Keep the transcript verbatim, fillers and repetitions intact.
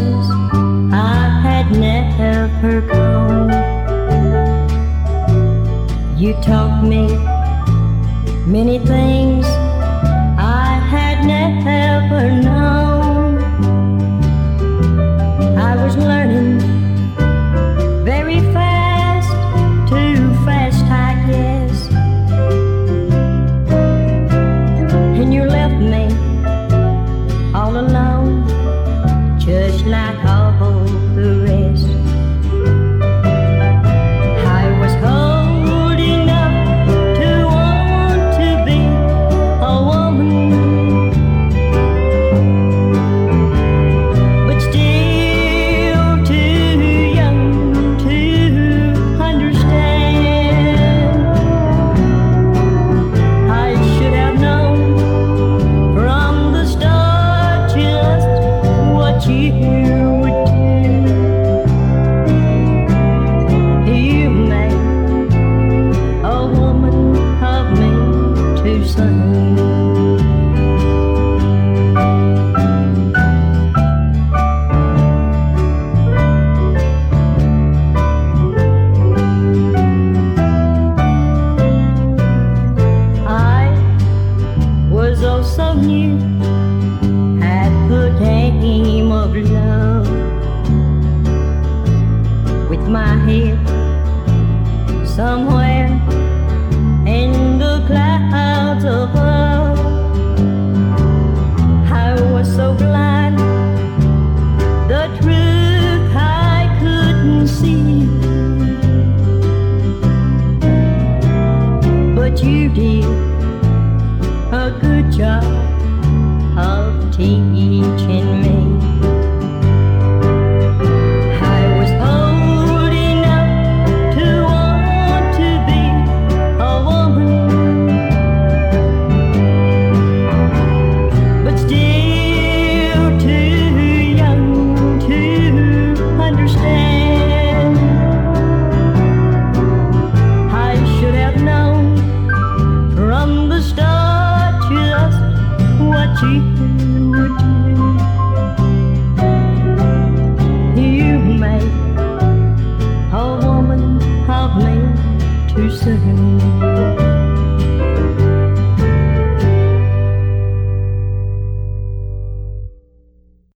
places I had never gone. You taught me many things I had never known. I was learning very fast, too fast, I guess. And you left me all alone, just like all the rest. I was old enough to want to be a woman, but still too young to understand. I should have known from the start just what you would do.